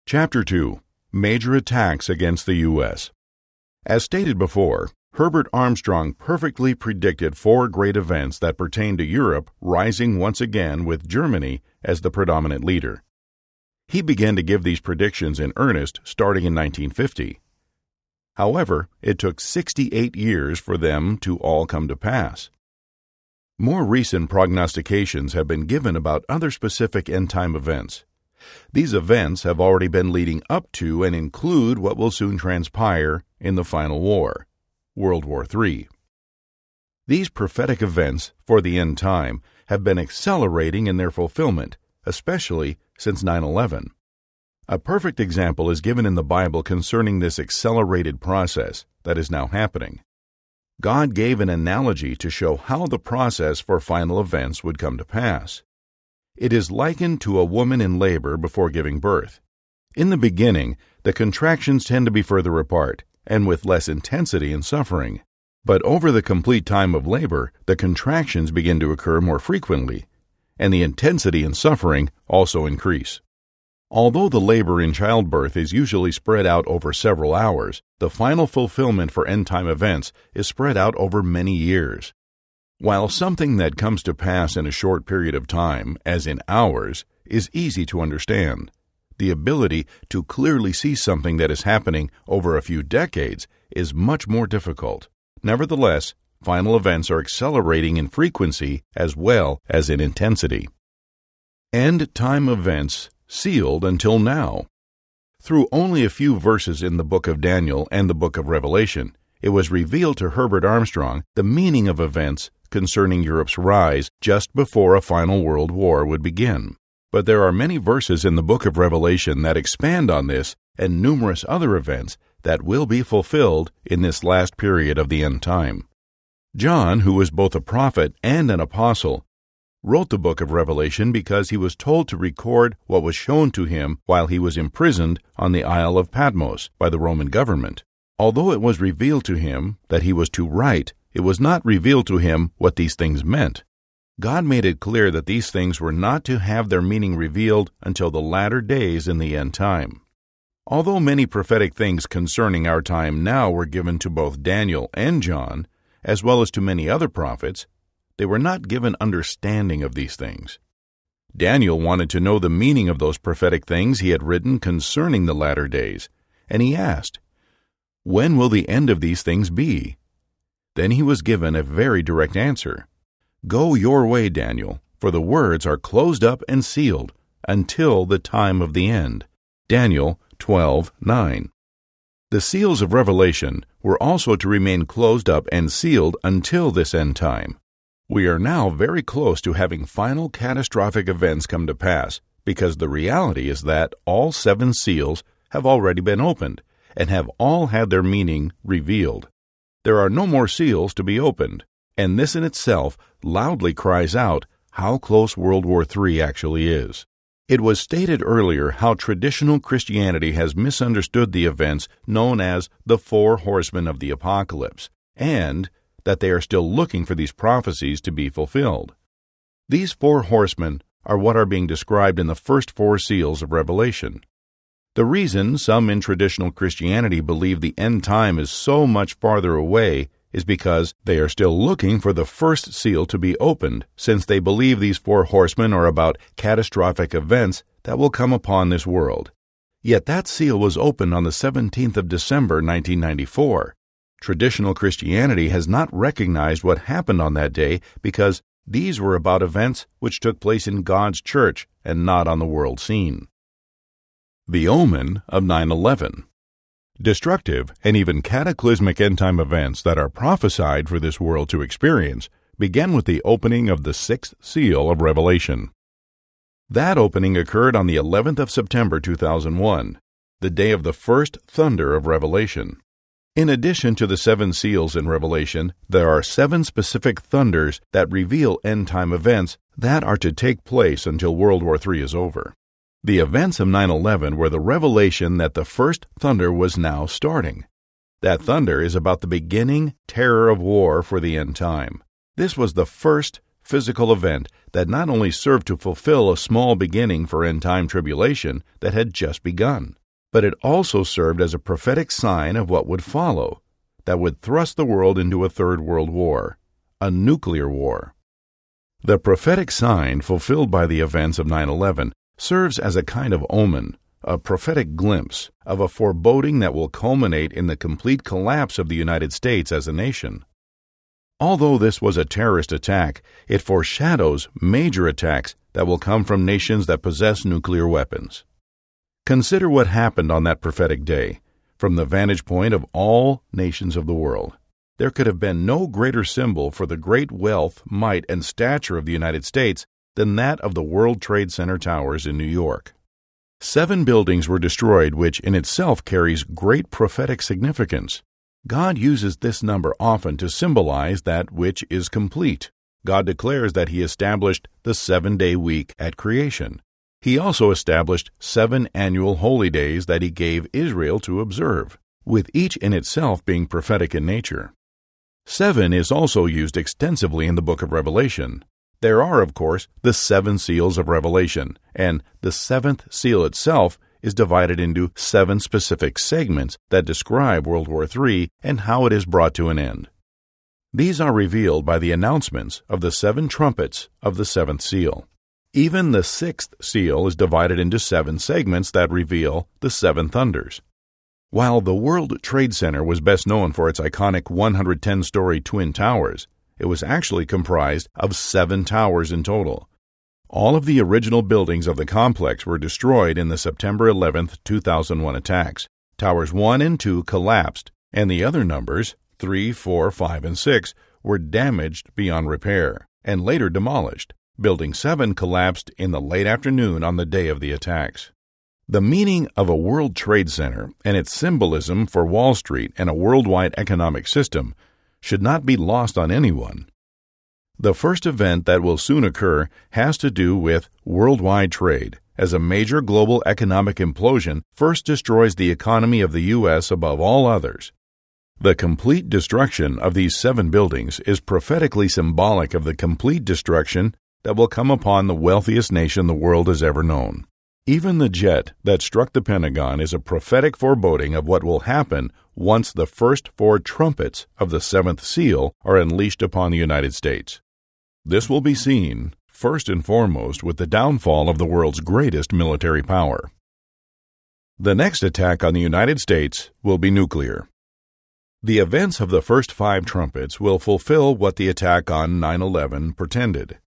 Chapter 2. Major Attacks Against the U.S. As stated before, Herbert Armstrong perfectly predicted 4 great events that pertain to Europe rising once again with Germany as the predominant leader. He began to give these predictions in earnest starting in 1950. However, it took 68 years for them to all come to pass. More recent prognostications have been given about other specific end-time events. These events have already been leading up to and include what will soon transpire in the final war, World War III. These prophetic events for the end time have been accelerating in their fulfillment, especially since 9/11. A perfect example is given in the Bible concerning this accelerated process that is now happening. God gave an analogy to show how the process for final events would come to pass. It is likened to a woman in labor before giving birth. In the beginning, the contractions tend to be further apart and with less intensity and suffering. But over the complete time of labor, the contractions begin to occur more frequently, and the intensity and suffering also increase. Although the labor in childbirth is usually spread out over several hours, the final fulfillment for end-time events is spread out over many years. While something that comes to pass in a short period of time, as in hours, is easy to understand, the ability to clearly see something that is happening over a few decades is much more difficult. Nevertheless, final events are accelerating in frequency as well as in intensity. End-time events sealed until now. Through only a few verses in the book of Daniel and the book of Revelation, it was revealed to Herbert Armstrong the meaning of events concerning Europe's rise just before a final world war would begin. But there are many verses in the book of Revelation that expand on this and numerous other events that will be fulfilled in this last period of the end time. John, who was both a prophet and an apostle, wrote the book of Revelation because he was told to record what was shown to him while he was imprisoned on the Isle of Patmos by the Roman government. Although it was revealed to him that he was to write, it was not revealed to him what these things meant. God made it clear that these things were not to have their meaning revealed until the latter days in the end time. Although many prophetic things concerning our time now were given to both Daniel and John, as well as to many other prophets, they were not given understanding of these things. Daniel wanted to know the meaning of those prophetic things he had written concerning the latter days, and he asked, "When will the end of these things be?" Then he was given a very direct answer. "Go your way, Daniel, for the words are closed up and sealed until the time of the end." Daniel 12:9. The seals of Revelation were also to remain closed up and sealed until this end time. We are now very close to having final catastrophic events come to pass because the reality is that all 7 seals have already been opened and have all had their meaning revealed. There are no more seals to be opened, and this in itself loudly cries out how close World War III actually is. It was stated earlier how traditional Christianity has misunderstood the events known as the 4 horsemen of the apocalypse, and that they are still looking for these prophecies to be fulfilled. These 4 horsemen are what are being described in the first 4 seals of Revelation. The reason some in traditional Christianity believe the end time is so much farther away is because they are still looking for the first seal to be opened, since they believe these 4 horsemen are about catastrophic events that will come upon this world. Yet that seal was opened on the 17th of December, 1994. Traditional Christianity has not recognized what happened on that day because these were about events which took place in God's church and not on the world scene. The omen of 9/11. Destructive and even cataclysmic end-time events that are prophesied for this world to experience began with the opening of the 6th seal of Revelation. That opening occurred on the 11th of September 2001, the day of the first thunder of Revelation. In addition to the 7 seals in Revelation, there are 7 specific thunders that reveal end-time events that are to take place until World War III is over. The events of 9/11 were the revelation that the first thunder was now starting. That thunder is about the beginning terror of war for the end time. This was the first physical event that not only served to fulfill a small beginning for end-time tribulation that had just begun, but it also served as a prophetic sign of what would follow, that would thrust the world into a third world war, a nuclear war. The prophetic sign fulfilled by the events of 9/11 serves as a kind of omen, a prophetic glimpse of a foreboding that will culminate in the complete collapse of the United States as a nation. Although this was a terrorist attack, it foreshadows major attacks that will come from nations that possess nuclear weapons. Consider what happened on that prophetic day, from the vantage point of all nations of the world. There could have been no greater symbol for the great wealth, might, and stature of the United States than that of the World Trade Center towers in New York. 7 buildings were destroyed, which in itself carries great prophetic significance. God uses this number often to symbolize that which is complete. God declares that He established the 7-day week at creation. He also established 7 annual holy days that He gave Israel to observe, with each in itself being prophetic in nature. 7 is also used extensively in the book of Revelation. There are, of course, the 7 seals of Revelation, and the 7th seal itself is divided into 7 specific segments that describe World War III and how it is brought to an end. These are revealed by the announcements of the 7 trumpets of the 7th seal. Even the 6th seal is divided into 7 segments that reveal the 7 thunders. While the World Trade Center was best known for its iconic 110-story Twin Towers, it was actually comprised of 7 towers in total. All of the original buildings of the complex were destroyed in the September 11, 2001 attacks. Towers 1 and 2 collapsed, and the other numbers, 3, 4, 5, and 6, were damaged beyond repair, and later demolished. Building 7 collapsed in the late afternoon on the day of the attacks. The meaning of a World Trade Center and its symbolism for Wall Street and a worldwide economic system should not be lost on anyone. The first event that will soon occur has to do with worldwide trade, as a major global economic implosion first destroys the economy of the U.S. above all others. The complete destruction of these 7 buildings is prophetically symbolic of the complete destruction that will come upon the wealthiest nation the world has ever known. Even the jet that struck the Pentagon is a prophetic foreboding of what will happen once the first 4 trumpets of the 7th seal are unleashed upon the United States. This will be seen, first and foremost, with the downfall of the world's greatest military power. The next attack on the United States will be nuclear. The events of the first 5 trumpets will fulfill what the attack on 9/11 pretended.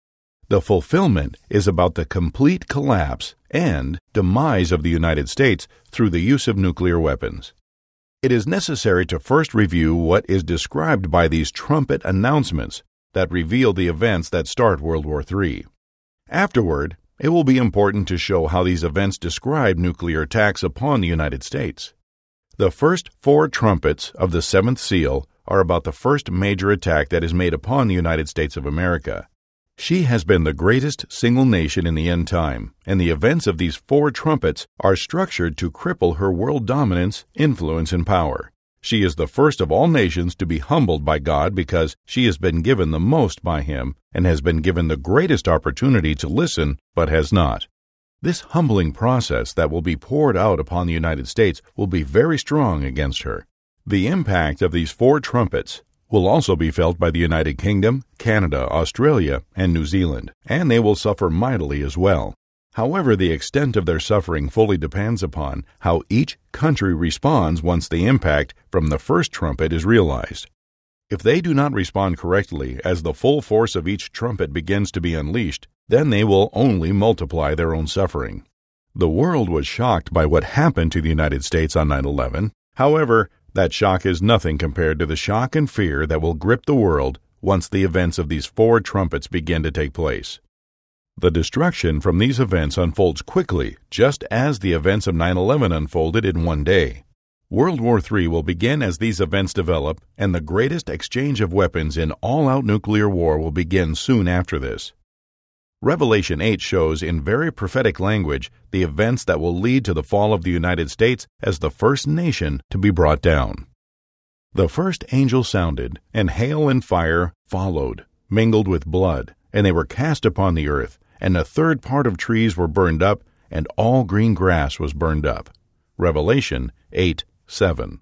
The fulfillment is about the complete collapse and demise of the United States through the use of nuclear weapons. It is necessary to first review what is described by these trumpet announcements that reveal the events that start World War III. Afterward, it will be important to show how these events describe nuclear attacks upon the United States. The first 4 trumpets of the 7th seal are about the first major attack that is made upon the United States of America. She has been the greatest single nation in the end time, and the events of these 4 trumpets are structured to cripple her world dominance, influence, and power. She is the first of all nations to be humbled by God because she has been given the most by Him and has been given the greatest opportunity to listen, but has not. This humbling process that will be poured out upon the United States will be very strong against her. The impact of these 4 trumpets will also be felt by the United Kingdom, Canada, Australia, and New Zealand, and they will suffer mightily as well. However, the extent of their suffering fully depends upon how each country responds once the impact from the first trumpet is realized. If they do not respond correctly as the full force of each trumpet begins to be unleashed, then they will only multiply their own suffering. The world was shocked by what happened to the United States on 9/11. However, that shock is nothing compared to the shock and fear that will grip the world once the events of these 4 trumpets begin to take place. The destruction from these events unfolds quickly, just as the events of 9/11 unfolded in one day. World War III will begin as these events develop, and the greatest exchange of weapons in all-out nuclear war will begin soon after this. Revelation 8 shows in very prophetic language the events that will lead to the fall of the United States as the first nation to be brought down. The first angel sounded, and hail and fire followed. mingled with blood, and they were cast upon the earth, and a third part of trees were burned up, and all green grass was burned up. Revelation 8:7.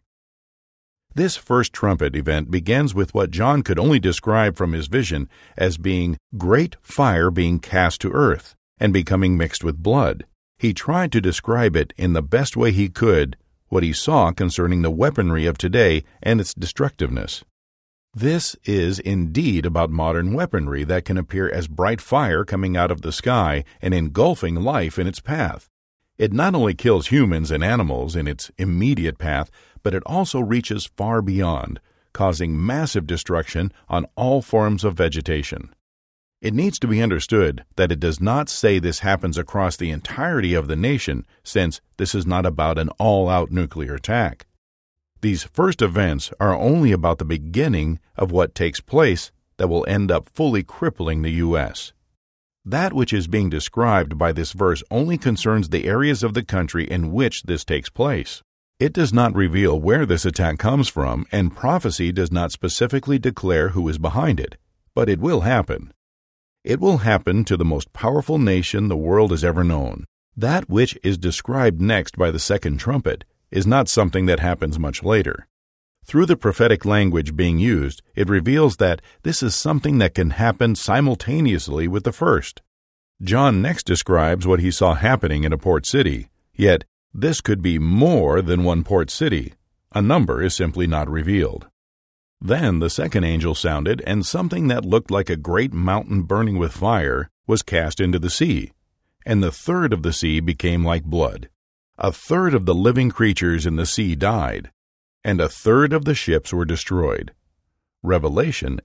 This first trumpet event begins with what John could only describe from his vision as being great fire being cast to earth and becoming mixed with blood. He tried to describe it in the best way he could, what he saw concerning the weaponry of today and its destructiveness. This is indeed about modern weaponry that can appear as bright fire coming out of the sky and engulfing life in its path. It not only kills humans and animals in its immediate path, but it also reaches far beyond, causing massive destruction on all forms of vegetation. It needs to be understood that it does not say this happens across the entirety of the nation, since this is not about an all-out nuclear attack. These first events are only about the beginning of what takes place that will end up fully crippling the U.S. That which is being described by this verse only concerns the areas of the country in which this takes place. It does not reveal where this attack comes from, and prophecy does not specifically declare who is behind it, but it will happen. It will happen to the most powerful nation the world has ever known. That which is described next by the second trumpet is not something that happens much later. Through the prophetic language being used, it reveals that this is something that can happen simultaneously with the first. John next describes what he saw happening in a port city, yet this could be more than one port city. A number is simply not revealed. Then the second angel sounded, and something that looked like a great mountain burning with fire was cast into the sea, and the third of the sea became like blood. A third of the living creatures in the sea died, and a third of the ships were destroyed. Revelation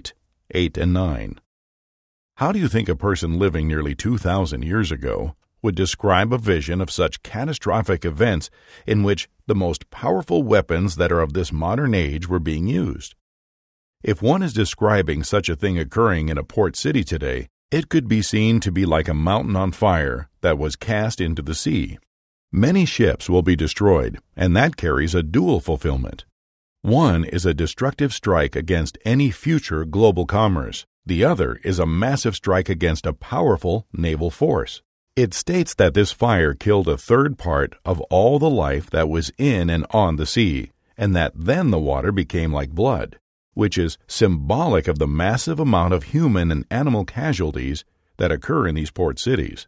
8:8 and 9. How do you think a person living nearly 2,000 years ago would describe a vision of such catastrophic events in which the most powerful weapons that are of this modern age were being used? If one is describing such a thing occurring in a port city today, it could be seen to be like a mountain on fire that was cast into the sea. Many ships will be destroyed, and that carries a dual fulfillment. One is a destructive strike against any future global commerce. The other is a massive strike against a powerful naval force. It states that this fire killed a third part of all the life that was in and on the sea, and that then the water became like blood, which is symbolic of the massive amount of human and animal casualties that occur in these port cities.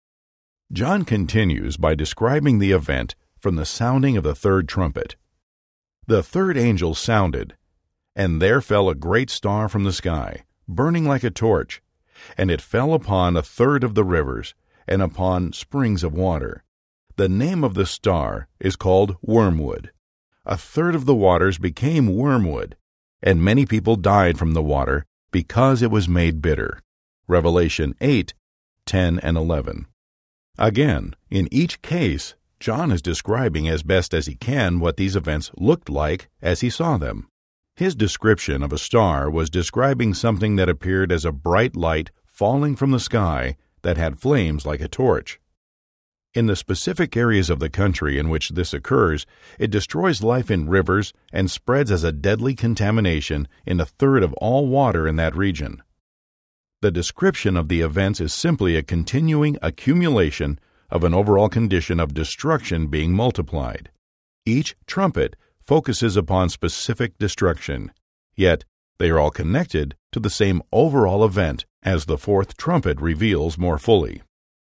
John continues by describing the event from the sounding of the third trumpet. The third angel sounded, and there fell a great star from the sky, burning like a torch, and it fell upon a third of the rivers, and upon springs of water. The name of the star is called Wormwood. A third of the waters became wormwood, and many people died from the water because it was made bitter. Revelation 8:10 and 11. Again, in each case, John is describing as best as he can what these events looked like as he saw them. His description of a star was describing something that appeared as a bright light falling from the sky that had flames like a torch. In the specific areas of the country in which this occurs, it destroys life in rivers and spreads as a deadly contamination in a third of all water in that region. The description of the events is simply a continuing accumulation of an overall condition of destruction being multiplied. Each trumpet focuses upon specific destruction, yet they are all connected to the same overall event, as the fourth trumpet reveals more fully.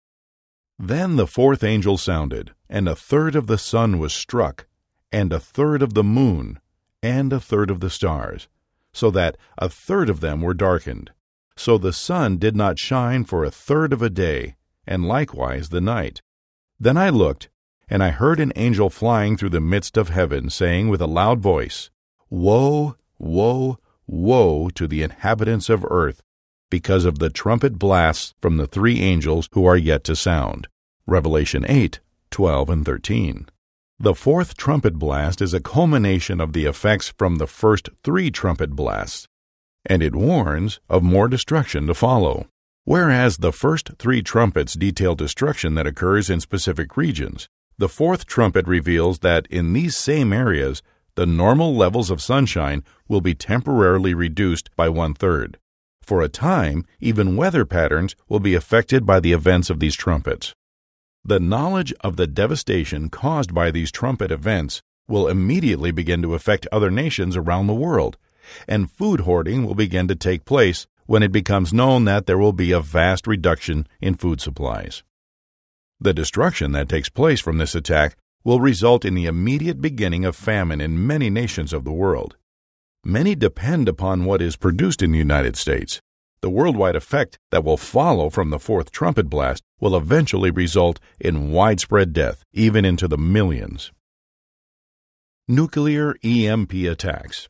Then the fourth angel sounded, and a third of the sun was struck, and a third of the moon, and a third of the stars, so that a third of them were darkened. So the sun did not shine for a third of a day, and likewise the night. Then I looked, and I heard an angel flying through the midst of heaven, saying with a loud voice, Woe, woe, woe to the inhabitants of earth, because of the trumpet blasts from the three angels who are yet to sound. Revelation 8:12 and 13. The fourth trumpet blast is a culmination of the effects from the first three trumpet blasts, and it warns of more destruction to follow. Whereas the first three trumpets detail destruction that occurs in specific regions, the fourth trumpet reveals that in these same areas, the normal levels of sunshine will be temporarily reduced by 1/3. For a time, even weather patterns will be affected by the events of these trumpets. The knowledge of the devastation caused by these trumpet events will immediately begin to affect other nations around the world, and food hoarding will begin to take place when it becomes known that there will be a vast reduction in food supplies. The destruction that takes place from this attack will result in the immediate beginning of famine in many nations of the world. Many depend upon what is produced in the United States. The worldwide effect that will follow from the fourth trumpet blast will eventually result in widespread death, even into the millions. Nuclear EMP attacks.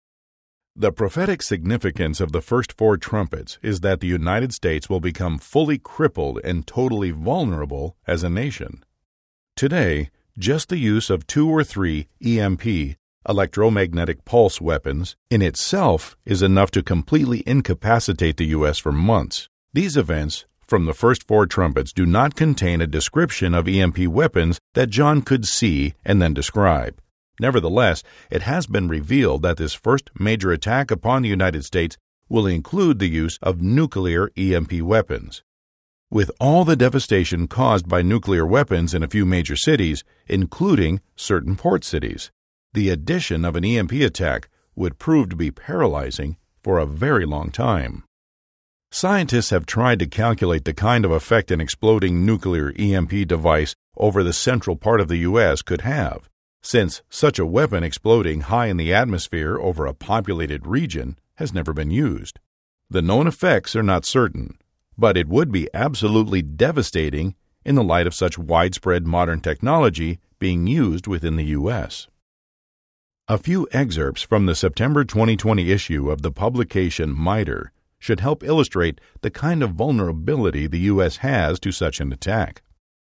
The prophetic significance of the first four trumpets is that the United States will become fully crippled and totally vulnerable as a nation. Today, just the use of 2 or 3 EMP, electromagnetic pulse weapons, in itself is enough to completely incapacitate the U.S. for months. These events from the first four trumpets do not contain a description of EMP weapons that John could see and then describe. Nevertheless, it has been revealed that this first major attack upon the United States will include the use of nuclear EMP weapons. With all the devastation caused by nuclear weapons in a few major cities, including certain port cities, the addition of an EMP attack would prove to be paralyzing for a very long time. Scientists have tried to calculate the kind of effect an exploding nuclear EMP device over the central part of the U.S. could have, since such a weapon exploding high in the atmosphere over a populated region has never been used. The known effects are not certain, but it would be absolutely devastating in the light of such widespread modern technology being used within the U.S. A few excerpts from the September 2020 issue of the publication MITRE should help illustrate the kind of vulnerability the U.S. has to such an attack.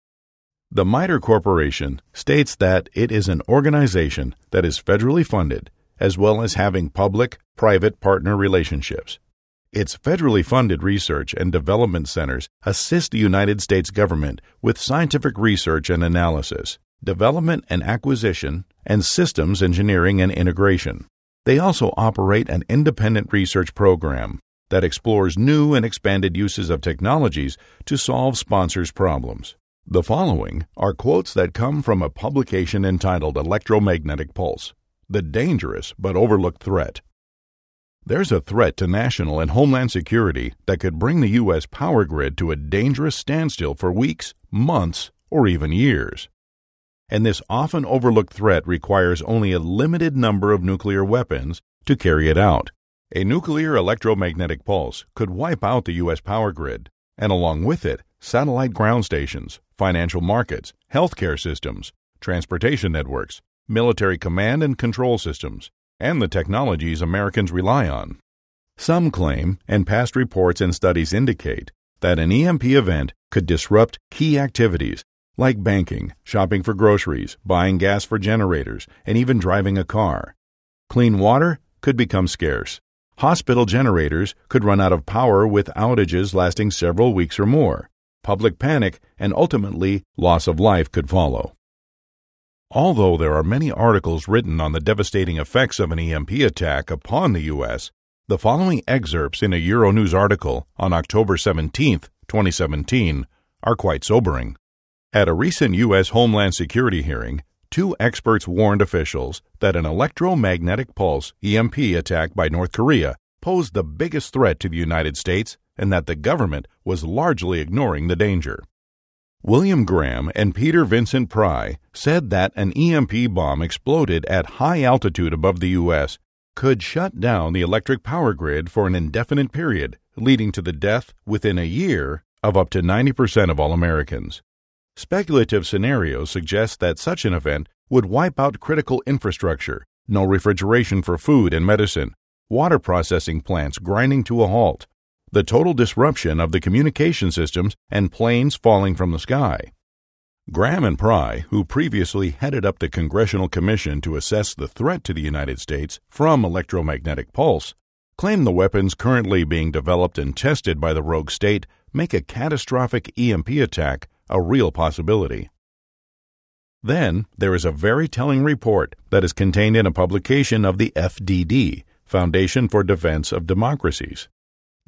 The MITRE Corporation states that it is an organization that is federally funded as well as having public-private partner relationships. Its federally funded research and development centers assist the United States government with scientific research and analysis, development and acquisition, and systems engineering and integration. They also operate an independent research program that explores new and expanded uses of technologies to solve sponsors' problems. The following are quotes that come from a publication entitled Electromagnetic Pulse: The Dangerous but Overlooked Threat. There's a threat to national and homeland security that could bring the U.S. power grid to a dangerous standstill for weeks, months, or even years. And this often overlooked threat requires only a limited number of nuclear weapons to carry it out. A nuclear electromagnetic pulse could wipe out the U.S. power grid, and along with it, satellite ground stations, financial markets, healthcare systems, transportation networks, military command and control systems, and the technologies Americans rely on. Some claim, and past reports and studies indicate, that an EMP event could disrupt key activities like banking, shopping for groceries, buying gas for generators, and even driving a car. Clean water could become scarce. Hospital generators could run out of power with outages lasting several weeks or more. Public panic and ultimately loss of life could follow. Although there are many articles written on the devastating effects of an EMP attack upon the U.S., the following excerpts in a Euronews article on October 17, 2017, are quite sobering. At a recent U.S. Homeland Security hearing, 2 experts warned officials that an electromagnetic pulse EMP attack by North Korea posed the biggest threat to the United States and that the government was largely ignoring the danger. William Graham and Peter Vincent Pry said that an EMP bomb exploded at high altitude above the U.S. could shut down the electric power grid for an indefinite period, leading to the death within a year of up to 90% of all Americans. Speculative scenarios suggest that such an event would wipe out critical infrastructure, no refrigeration for food and medicine, water processing plants grinding to a halt, the total disruption of the communication systems, and planes falling from the sky. Graham and Pry, who previously headed up the Congressional Commission to assess the threat to the United States from electromagnetic pulse, claim the weapons currently being developed and tested by the rogue state make a catastrophic EMP attack a real possibility. Then, there is a very telling report that is contained in a publication of the FDD, Foundation for Defense of Democracies.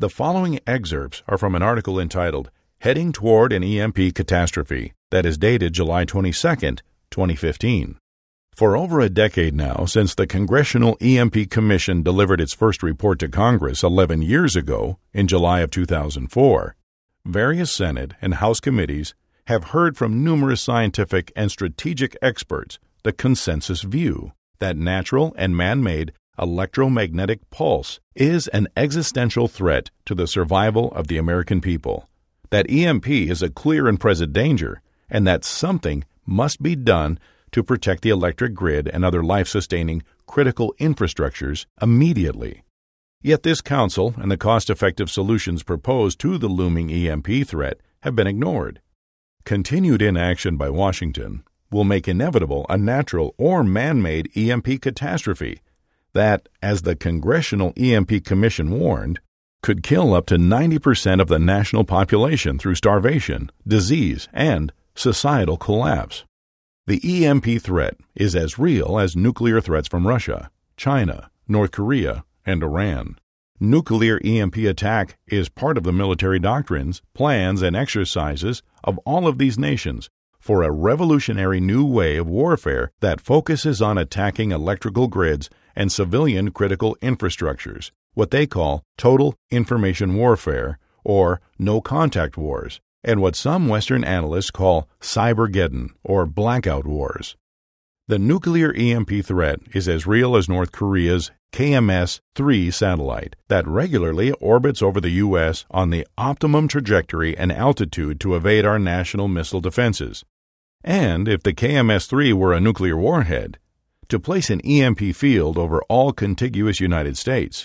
The following excerpts are from an article entitled Heading Toward an EMP Catastrophe that is dated July 22, 2015. For over a decade now, since the Congressional EMP Commission delivered its first report to Congress 11 years ago, in July of 2004, various Senate and House committees have heard from numerous scientific and strategic experts the consensus view that natural and man-made electromagnetic pulse is an existential threat to the survival of the American people, that EMP is a clear and present danger, and that something must be done to protect the electric grid and other life-sustaining critical infrastructures immediately. Yet this counsel and the cost-effective solutions proposed to the looming EMP threat have been ignored. Continued inaction by Washington will make inevitable a natural or man-made EMP catastrophe that, as the Congressional EMP Commission warned, could kill up to 90% of the national population through starvation, disease, and societal collapse. The EMP threat is as real as nuclear threats from Russia, China, North Korea, and Iran. Nuclear EMP attack is part of the military doctrines, plans, and exercises of all of these nations for a revolutionary new way of warfare that focuses on attacking electrical grids and civilian critical infrastructures, what they call total information warfare or no-contact wars, and what some Western analysts call Cybergeddon or blackout wars. The nuclear EMP threat is as real as North Korea's KMS-3 satellite that regularly orbits over the U.S. on the optimum trajectory and altitude to evade our national missile defenses. And if the KMS-3 were a nuclear warhead, to place an EMP field over all contiguous United States.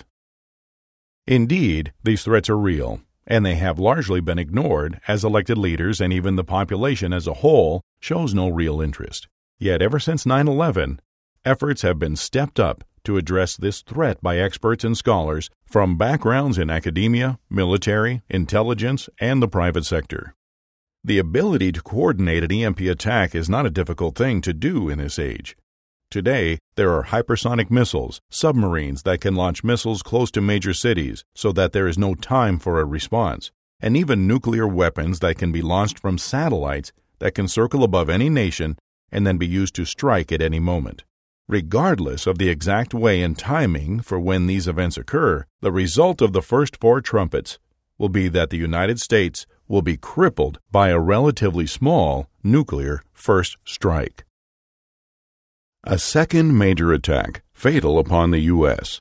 Indeed, these threats are real, and they have largely been ignored as elected leaders and even the population as a whole shows no real interest. Yet ever since 9/11, efforts have been stepped up to address this threat by experts and scholars from backgrounds in academia, military, intelligence, and the private sector. The ability to coordinate an EMP attack is not a difficult thing to do in this age. Today, there are hypersonic missiles, submarines that can launch missiles close to major cities so that there is no time for a response, and even nuclear weapons that can be launched from satellites that can circle above any nation and then be used to strike at any moment. Regardless of the exact way and timing for when these events occur, the result of the first four trumpets will be that the United States will be crippled by a relatively small nuclear first strike. A second major attack, fatal upon the U.S.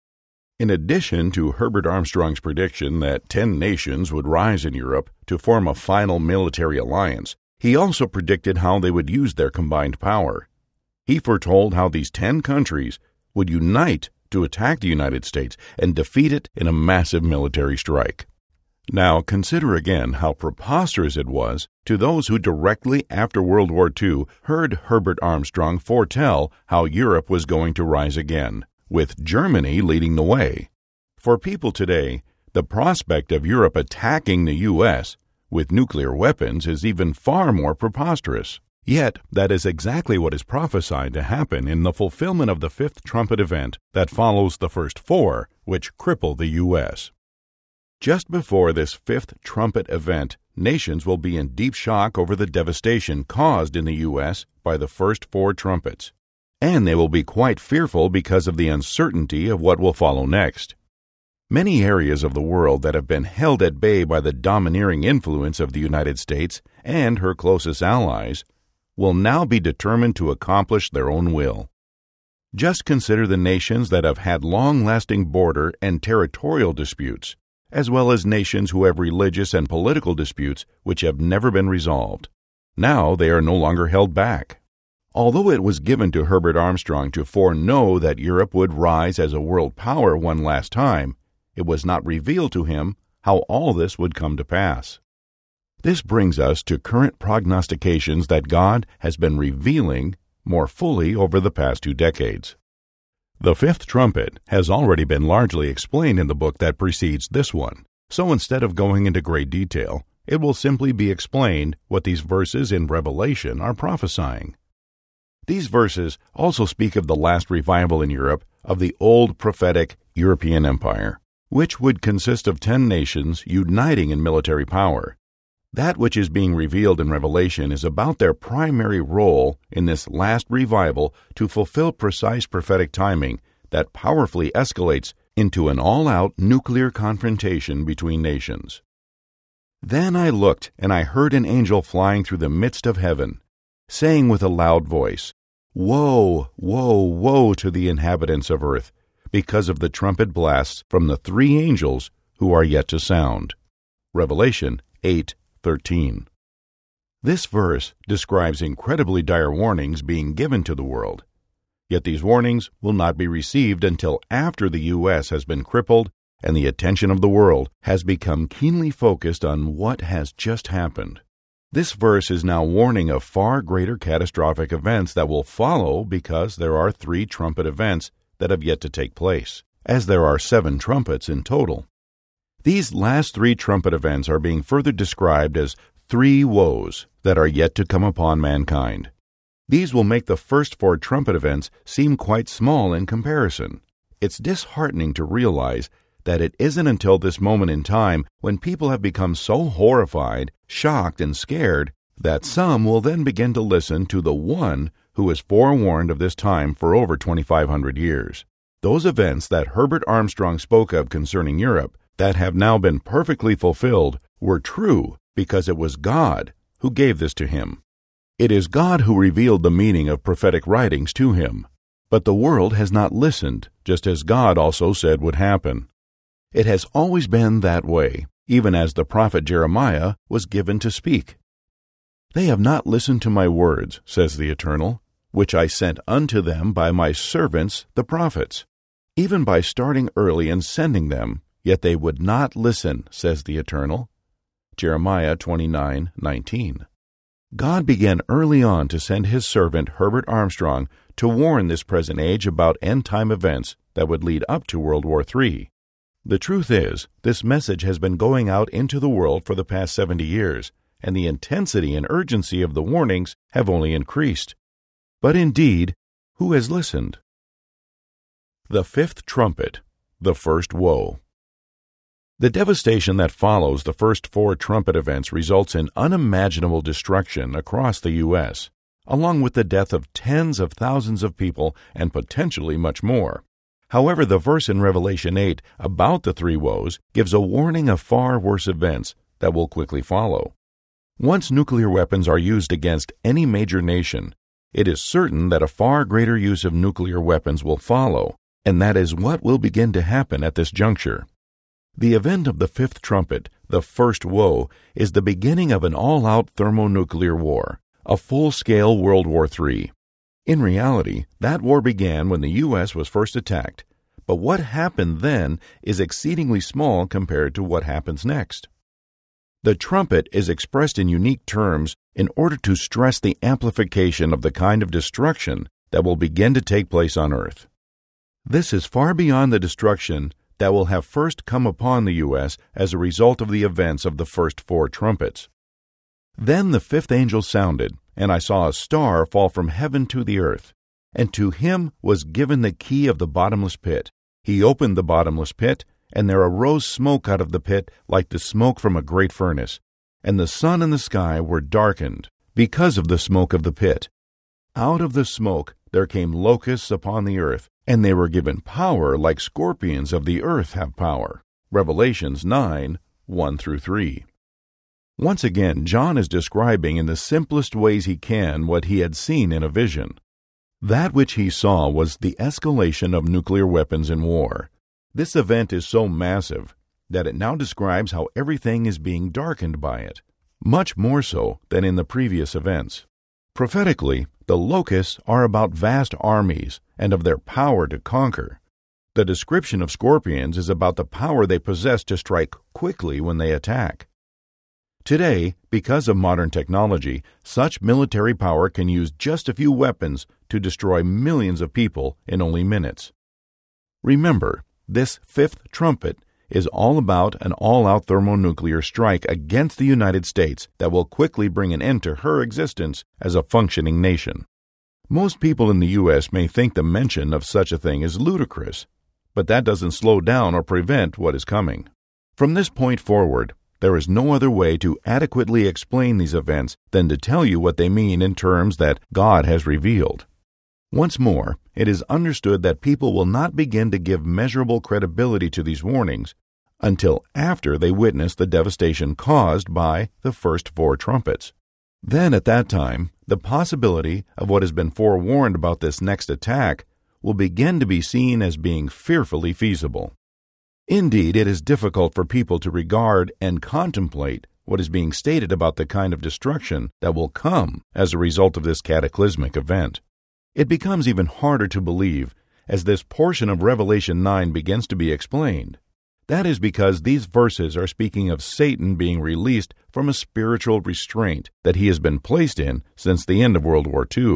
In addition to Herbert Armstrong's prediction that 10 nations would rise in Europe to form a final military alliance, he also predicted how they would use their combined power. He foretold how these 10 countries would unite to attack the United States and defeat it in a massive military strike. Now consider again how preposterous it was to those who directly after World War II heard Herbert Armstrong foretell how Europe was going to rise again, with Germany leading the way. For people today, the prospect of Europe attacking the U.S. with nuclear weapons is even far more preposterous. Yet, that is exactly what is prophesied to happen in the fulfillment of the fifth trumpet event that follows the first four, which cripple the U.S. Just before this fifth trumpet event, nations will be in deep shock over the devastation caused in the U.S. by the first four trumpets, and they will be quite fearful because of the uncertainty of what will follow next. Many areas of the world that have been held at bay by the domineering influence of the United States and her closest allies will now be determined to accomplish their own will. Just consider the nations that have had long-lasting border and territorial disputes, as well as nations who have religious and political disputes which have never been resolved. Now they are no longer held back. Although it was given to Herbert Armstrong to foreknow that Europe would rise as a world power one last time, it was not revealed to him how all this would come to pass. This brings us to current prognostications that God has been revealing more fully over the past 2 decades. The fifth trumpet has already been largely explained in the book that precedes this one, so instead of going into great detail, it will simply be explained what these verses in Revelation are prophesying. These verses also speak of the last revival in Europe of the old prophetic European Empire, which would consist of 10 nations uniting in military power. That which is being revealed in Revelation is about their primary role in this last revival to fulfill precise prophetic timing that powerfully escalates into an all-out nuclear confrontation between nations. Then I looked, and I heard an angel flying through the midst of heaven, saying with a loud voice, "Woe, woe, woe to the inhabitants of earth, because of the trumpet blasts from the 3 angels who are yet to sound." Revelation 8:13. This verse describes incredibly dire warnings being given to the world. Yet these warnings will not be received until after the U.S. has been crippled and the attention of the world has become keenly focused on what has just happened. This verse is now warning of far greater catastrophic events that will follow because there are 3 trumpet events that have yet to take place, as there are 7 trumpets in total. These last 3 trumpet events are being further described as 3 woes that are yet to come upon mankind. These will make the first 4 trumpet events seem quite small in comparison. It's disheartening to realize that it isn't until this moment in time when people have become so horrified, shocked, and scared that some will then begin to listen to the one who has forewarned of this time for over 2,500 years. Those events that Herbert Armstrong spoke of concerning Europe that have now been perfectly fulfilled were true because it was God who gave this to him. It is God who revealed the meaning of prophetic writings to him. But the world has not listened, just as God also said would happen. It has always been that way, even as the prophet Jeremiah was given to speak. "They have not listened to my words, says the Eternal, which I sent unto them by my servants the prophets. Even by starting early and sending them, yet they would not listen, says the Eternal." Jeremiah 29:19. God began early on to send his servant Herbert Armstrong to warn this present age about end-time events that would lead up to World War III. The truth is, this message has been going out into the world for the past 70 years, and the intensity and urgency of the warnings have only increased. But indeed, who has listened? The 5th trumpet, the first woe. The devastation that follows the first 4 trumpet events results in unimaginable destruction across the U.S., along with the death of tens of thousands of people and potentially much more. However, the verse in Revelation 8 about the 3 woes gives a warning of far worse events that will quickly follow. Once nuclear weapons are used against any major nation, it is certain that a far greater use of nuclear weapons will follow, and that is what will begin to happen at this juncture. The event of the 5th trumpet, the first woe, is the beginning of an all-out thermonuclear war, a full-scale World War III. In reality, that war began when the U.S. was first attacked, but what happened then is exceedingly small compared to what happens next. The trumpet is expressed in unique terms in order to stress the amplification of the kind of destruction that will begin to take place on Earth. This is far beyond the destruction that will have first come upon the U.S. as a result of the events of the first 4 trumpets. Then the 5th angel sounded, and I saw a star fall from heaven to the earth, and to him was given the key of the bottomless pit. He opened the bottomless pit, and there arose smoke out of the pit like the smoke from a great furnace, and the sun and the sky were darkened because of the smoke of the pit. Out of the smoke there came locusts upon the earth, and they were given power like scorpions of the earth have power. Revelations 9:1-3. Once again, John is describing in the simplest ways he can what he had seen in a vision. That which he saw was the escalation of nuclear weapons in war. This event is so massive that it now describes how everything is being darkened by it, much more so than in the previous events. Prophetically, the locusts are about vast armies and of their power to conquer. The description of scorpions is about the power they possess to strike quickly when they attack. Today, because of modern technology, such military power can use just a few weapons to destroy millions of people in only minutes. Remember, this 5th trumpet is all about an all-out thermonuclear strike against the United States that will quickly bring an end to her existence as a functioning nation. Most people in the U.S. may think the mention of such a thing is ludicrous, but that doesn't slow down or prevent what is coming. From this point forward, there is no other way to adequately explain these events than to tell you what they mean in terms that God has revealed. Once more, it is understood that people will not begin to give measurable credibility to these warnings until after they witness the devastation caused by the first 4 trumpets. Then at that time, the possibility of what has been forewarned about this next attack will begin to be seen as being fearfully feasible. Indeed, it is difficult for people to regard and contemplate what is being stated about the kind of destruction that will come as a result of this cataclysmic event. It becomes even harder to believe as this portion of Revelation 9 begins to be explained. That is because these verses are speaking of Satan being released from a spiritual restraint that he has been placed in since the end of World War II.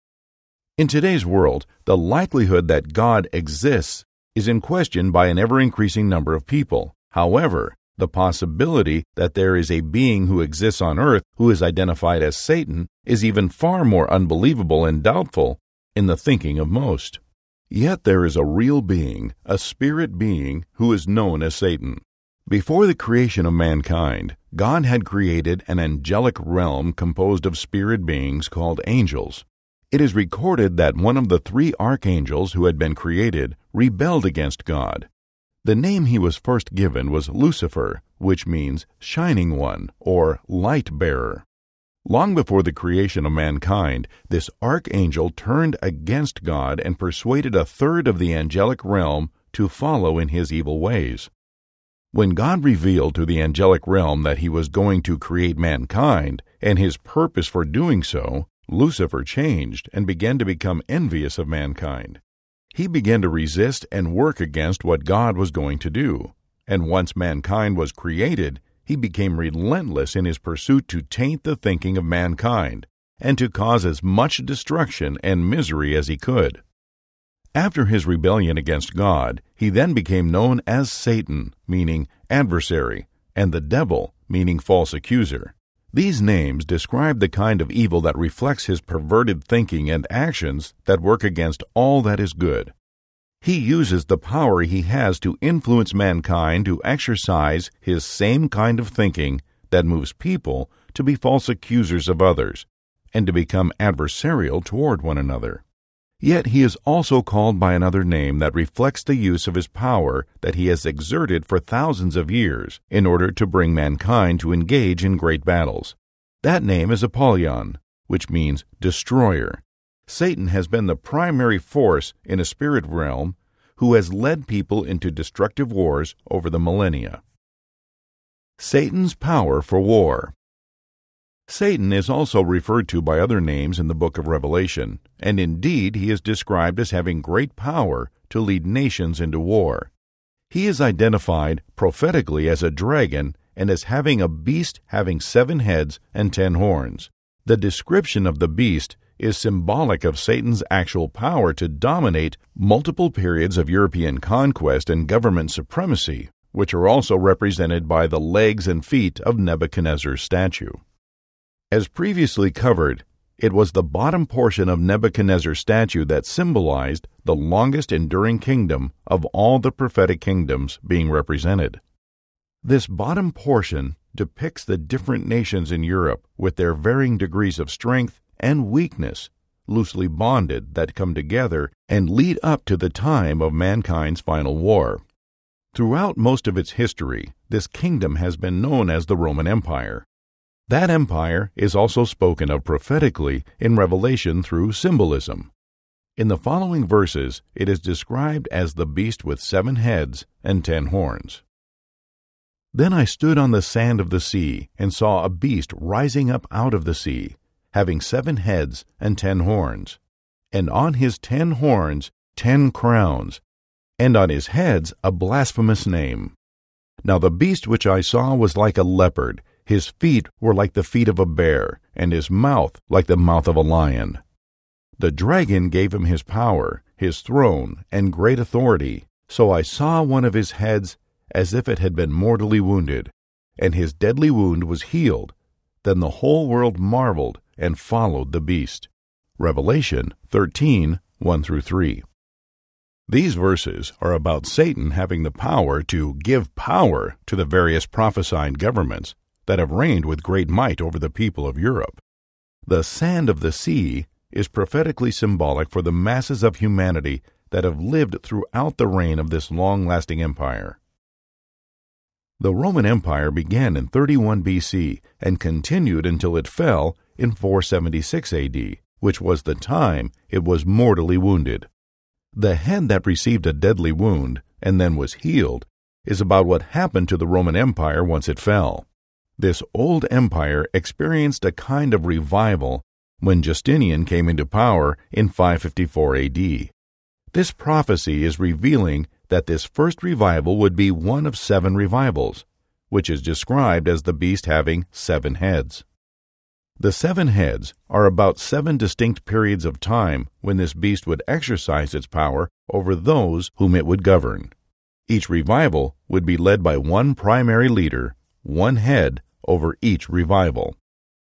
In today's world, the likelihood that God exists is in question by an ever-increasing number of people. However, the possibility that there is a being who exists on earth who is identified as Satan is even far more unbelievable and doubtful in the thinking of most. Yet there is a real being, a spirit being, who is known as Satan. Before the creation of mankind, God had created an angelic realm composed of spirit beings called angels. It is recorded that one of the 3 archangels who had been created rebelled against God. The name he was first given was Lucifer, which means shining one or light bearer. Long before the creation of mankind, this archangel turned against God and persuaded a third of the angelic realm to follow in his evil ways. When God revealed to the angelic realm that he was going to create mankind and his purpose for doing so, Lucifer changed and began to become envious of mankind. He began to resist and work against what God was going to do, and once mankind was created, he became relentless in his pursuit to taint the thinking of mankind and to cause as much destruction and misery as he could. After his rebellion against God, he then became known as Satan, meaning adversary, and the devil, meaning false accuser. These names describe the kind of evil that reflects his perverted thinking and actions that work against all that is good. He uses the power he has to influence mankind to exercise his same kind of thinking that moves people to be false accusers of others and to become adversarial toward one another. Yet he is also called by another name that reflects the use of his power that he has exerted for thousands of years in order to bring mankind to engage in great battles. That name is Apollyon, which means destroyer. Satan has been the primary force in a spirit realm who has led people into destructive wars over the millennia. Satan's power for war. Satan is also referred to by other names in the book of Revelation, and indeed he is described as having great power to lead nations into war. He is identified prophetically as a dragon and as having a beast having 7 heads and 10 horns. The description of the beast is symbolic of Satan's actual power to dominate multiple periods of European conquest and government supremacy, which are also represented by the legs and feet of Nebuchadnezzar's statue. As previously covered, it was the bottom portion of Nebuchadnezzar's statue that symbolized the longest enduring kingdom of all the prophetic kingdoms being represented. This bottom portion depicts the different nations in Europe with their varying degrees of strength and weakness, loosely bonded, that come together and lead up to the time of mankind's final war. Throughout most of its history, this kingdom has been known as the Roman Empire. That empire is also spoken of prophetically in Revelation through symbolism. In the following verses, it is described as the beast with 7 heads and 10 horns. Then I stood on the sand of the sea and saw a beast rising up out of the sea, having 7 heads and 10 horns, and on his 10 horns 10 crowns, and on his heads a blasphemous name. Now the beast which I saw was like a leopard, his feet were like the feet of a bear, and his mouth like the mouth of a lion. The dragon gave him his power, his throne, and great authority. So I saw one of his heads as if it had been mortally wounded, and his deadly wound was healed. Then the whole world marveled and followed the beast. Revelation 13:1-3. These verses are about Satan having the power to give power to the various prophesied governments that have reigned with great might over the people of Europe. The sand of the sea is prophetically symbolic for the masses of humanity that have lived throughout the reign of this long-lasting empire. The Roman Empire began in 31 BC and continued until it fell in 476 AD, which was the time it was mortally wounded. The head that received a deadly wound and then was healed is about what happened to the Roman Empire once it fell. This old empire experienced a kind of revival when Justinian came into power in 554 AD. This prophecy is revealing that this first revival would be one of 7 revivals, which is described as the beast having 7 heads. The 7 heads are about 7 distinct periods of time when this beast would exercise its power over those whom it would govern. Each revival would be led by one primary leader, one head over each revival.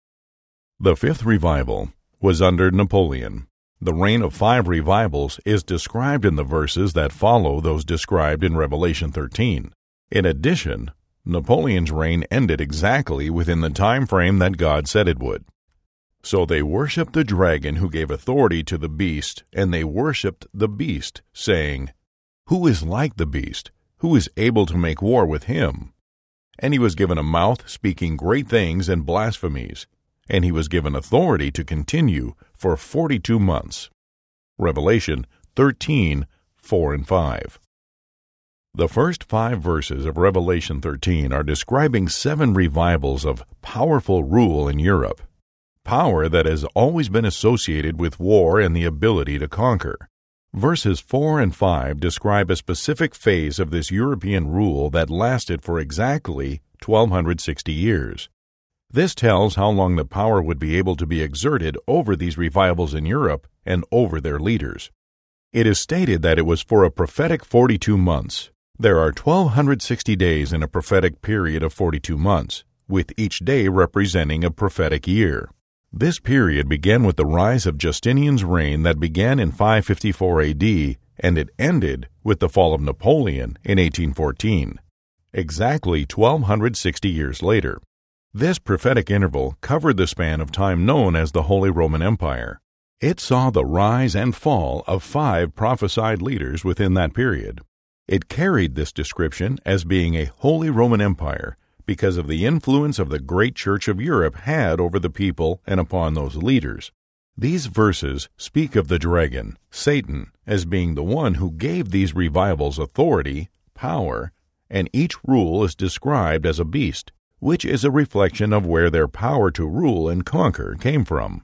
The 5th revival was under Napoleon. The reign of 5 revivals is described in the verses that follow those described in Revelation 13. In addition, Napoleon's reign ended exactly within the time frame that God said it would. So they worshipped the dragon who gave authority to the beast, and they worshipped the beast, saying, "Who is like the beast? Who is able to make war with him?" And he was given a mouth speaking great things and blasphemies, and he was given authority to continue for 42 months. Revelation 13, 4 and 5. The first 5 verses of Revelation 13 are describing 7 revivals of powerful rule in Europe, power that has always been associated with war and the ability to conquer. Verses 4 and 5 describe a specific phase of this European rule that lasted for exactly 1260 years. This tells how long the power would be able to be exerted over these revivals in Europe and over their leaders. It is stated that it was for a prophetic 42 months. There are 1260 days in a prophetic period of 42 months, with each day representing a prophetic year. This period began with the rise of Justinian's reign that began in 554 AD, and it ended with the fall of Napoleon in 1814, exactly 1260 years later. This prophetic interval covered the span of time known as the Holy Roman Empire. It saw the rise and fall of 5 prophesied leaders within that period. It carried this description as being a Holy Roman Empire because of the influence of the great Church of Europe had over the people and upon those leaders. These verses speak of the dragon, Satan, as being the one who gave these revivals authority, power, and each rule is described as a beast, which is a reflection of where their power to rule and conquer came from.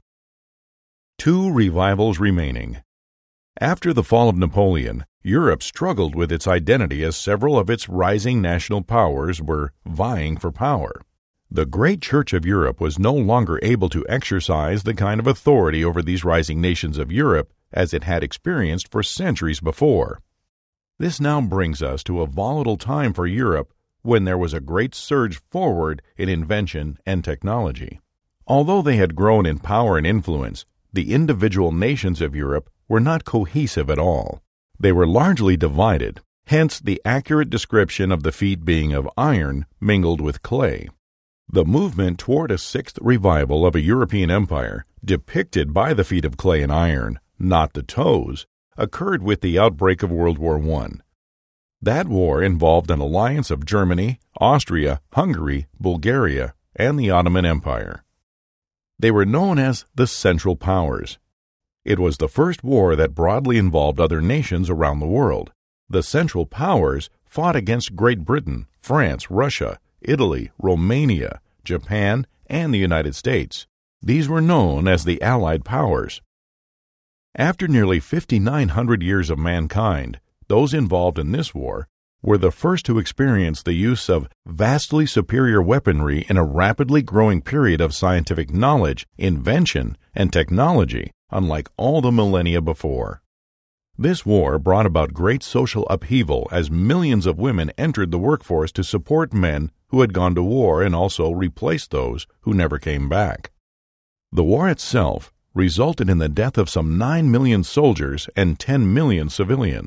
2 revivals remaining. After the fall of Napoleon, Europe struggled with its identity as several of its rising national powers were vying for power. The great Church of Europe was no longer able to exercise the kind of authority over these rising nations of Europe as it had experienced for centuries before. This now brings us to a volatile time for Europe when there was a great surge forward in invention and technology. Although they had grown in power and influence, the individual nations of Europe were not cohesive at all. They were largely divided, hence the accurate description of the feet being of iron mingled with clay. The movement toward a 6th revival of a European empire, depicted by the feet of clay and iron, not the toes, occurred with the outbreak of World War I. That war involved an alliance of Germany, Austria, Hungary, Bulgaria, and the Ottoman Empire. They were known as the Central Powers. It was the first war that broadly involved other nations around the world. The Central Powers fought against Great Britain, France, Russia, Italy, Romania, Japan, and the United States. These were known as the Allied Powers. After nearly 5,900 years of mankind, those involved in this war were the first to experience the use of vastly superior weaponry in a rapidly growing period of scientific knowledge, invention, and technology, unlike all the millennia before. This war brought about great social upheaval as millions of women entered the workforce to support men who had gone to war and also replaced those who never came back. The war itself resulted in the death of some 9 million soldiers and 10 million civilians.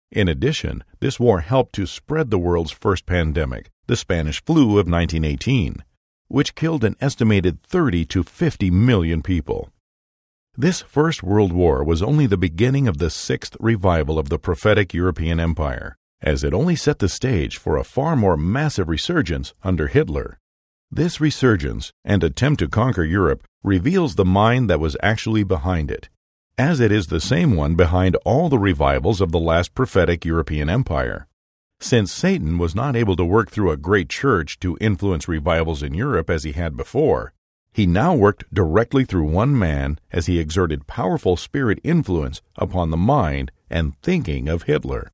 In addition, this war helped to spread the world's first pandemic, the Spanish flu of 1918, which killed an estimated 30 to 50 million people. This First World War was only the beginning of the sixth revival of the prophetic European Empire, as it only set the stage for a far more massive resurgence under Hitler. This resurgence and attempt to conquer Europe reveals the mind that was actually behind it, as it is the same one behind all the revivals of the last prophetic European empire. Since Satan was not able to work through a great church to influence revivals in Europe as he had before, he now worked directly through one man as he exerted powerful spirit influence upon the mind and thinking of Hitler.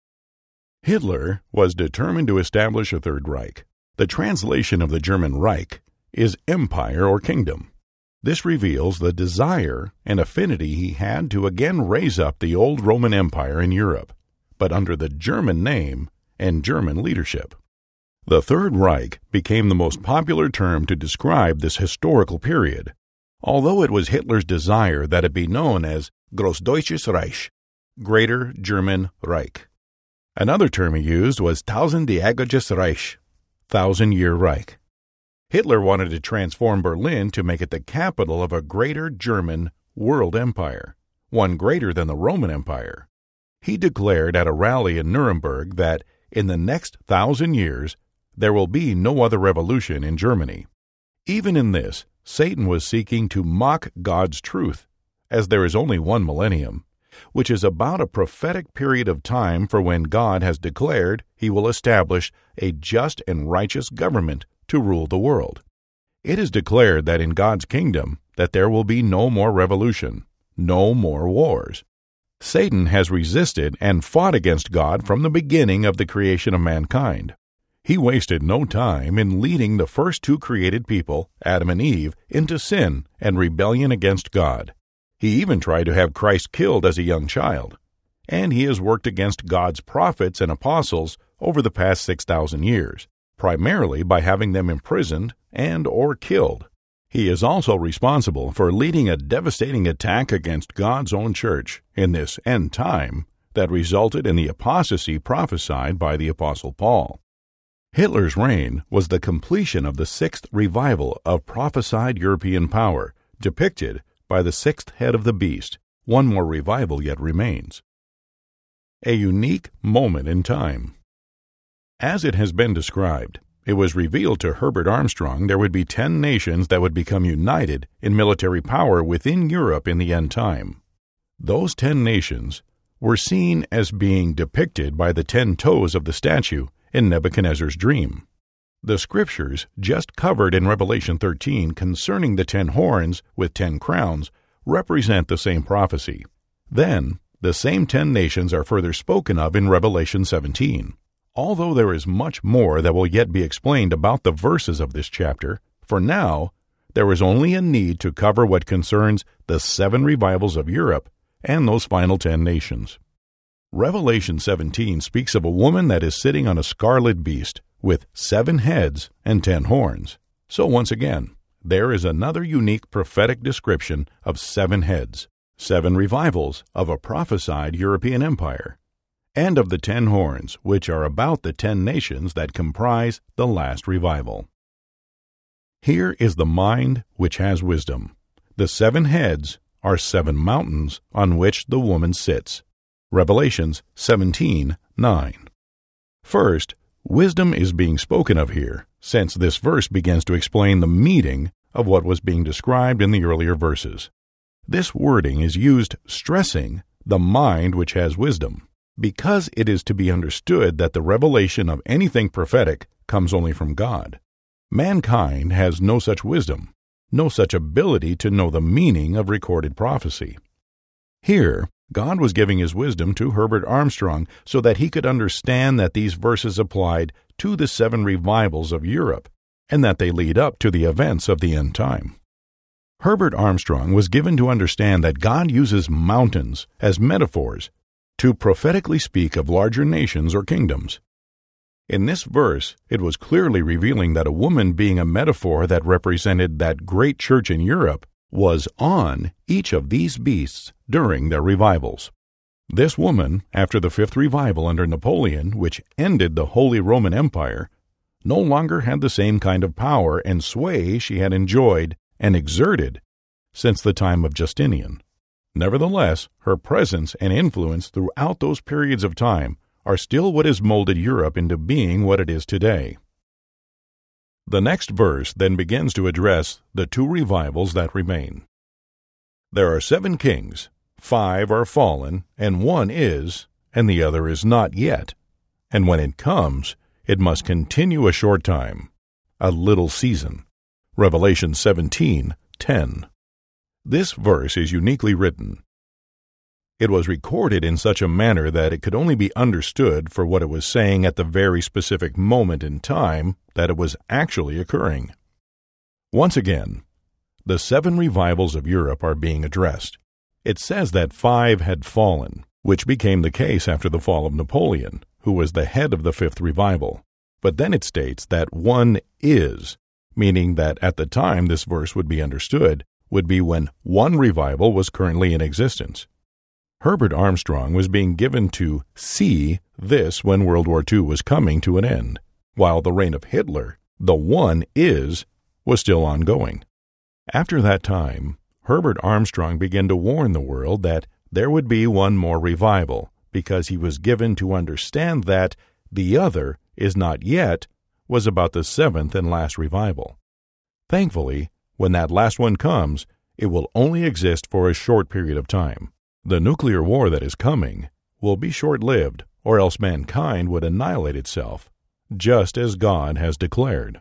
Hitler was determined to establish a Third Reich. The translation of the German Reich is empire or kingdom. This reveals the desire and affinity he had to again raise up the old Roman Empire in Europe, but under the German name and German leadership. The Third Reich became the most popular term to describe this historical period, although it was Hitler's desire that it be known as Großdeutsches Reich, Greater German Reich. Another term he used was Tausendjähriges Reich, Thousand-Year Reich. Hitler wanted to transform Berlin to make it the capital of a greater German world empire, one greater than the Roman Empire. He declared at a rally in Nuremberg that in the next 1,000 years there will be no other revolution in Germany. Even in this, Satan was seeking to mock God's truth, as there is only one millennium, which is about a prophetic period of time for when God has declared he will establish a just and righteous government to rule the world. It is declared that in God's kingdom that there will be no more revolution, no more wars. Satan has resisted and fought against God from the beginning of the creation of mankind. He wasted no time in leading the first two created people, Adam and Eve, into sin and rebellion against God. He even tried to have Christ killed as a young child. And he has worked against God's prophets and apostles over the past 6,000 years, primarily by having them imprisoned and or killed. He is also responsible for leading a devastating attack against God's own church in this end time that resulted in the apostasy prophesied by the Apostle Paul. Hitler's reign was the completion of the sixth revival of prophesied European power, depicted by the sixth head of the beast. One more revival yet remains. A unique moment in time. As it has been described, it was revealed to Herbert Armstrong there would be 10 nations that would become united in military power within Europe in the end time. Those 10 nations were seen as being depicted by the 10 toes of the statue in Nebuchadnezzar's dream. The scriptures just covered in Revelation 13 concerning the 10 horns with 10 crowns represent the same prophecy. Then, the same 10 nations are further spoken of in Revelation 17. Although there is much more that will yet be explained about the verses of this chapter, for now, there is only a need to cover what concerns the 7 revivals of Europe and those final 10 nations. Revelation 17 speaks of a woman that is sitting on a scarlet beast with 7 heads and 10 horns. So once again, there is another unique prophetic description of 7 heads, 7 revivals of a prophesied European empire, and of the 10 horns, which are about the 10 nations that comprise the last revival. Here is the mind which has wisdom. The 7 heads are 7 mountains on which the woman sits. Revelations 17:9. First, wisdom is being spoken of here, since this verse begins to explain the meaning of what was being described in the earlier verses. This wording is used stressing the mind which has wisdom, because it is to be understood that the revelation of anything prophetic comes only from God. Mankind has no such wisdom, no such ability to know the meaning of recorded prophecy. Here, God was giving his wisdom to Herbert Armstrong so that he could understand that these verses applied to the 7 revivals of Europe, and that they lead up to the events of the end time. Herbert Armstrong was given to understand that God uses mountains as metaphors to prophetically speak of larger nations or kingdoms. In this verse, it was clearly revealing that a woman being a metaphor that represented that great church in Europe was on each of these beasts during their revivals. This woman, after the Fifth Revival under Napoleon, which ended the Holy Roman Empire, no longer had the same kind of power and sway she had enjoyed and exerted since the time of Justinian. Nevertheless, her presence and influence throughout those periods of time are still what has molded Europe into being what it is today. The next verse then begins to address the two revivals that remain. There are 7 kings, 5 are fallen, and 1 is, and the other is not yet. And when it comes, it must continue a short time, a little season. Revelation 17:10. This verse is uniquely written. It was recorded in such a manner that it could only be understood for what it was saying at the very specific moment in time that it was actually occurring. Once again, the 7 revivals of Europe are being addressed. It says that 5 had fallen, which became the case after the fall of Napoleon, who was the head of the Fifth Revival. But then it states that 1 is, meaning that at the time this verse would be understood, would be when 1 revival was currently in existence. Herbert Armstrong was being given to see this when World War II was coming to an end, while the reign of Hitler, the 1 is, was still ongoing. After that time, Herbert Armstrong began to warn the world that there would be 1 more revival, because he was given to understand that the other is not yet was about the 7th and last revival. Thankfully, when that last one comes, it will only exist for a short period of time. The nuclear war that is coming will be short-lived, or else mankind would annihilate itself, just as God has declared.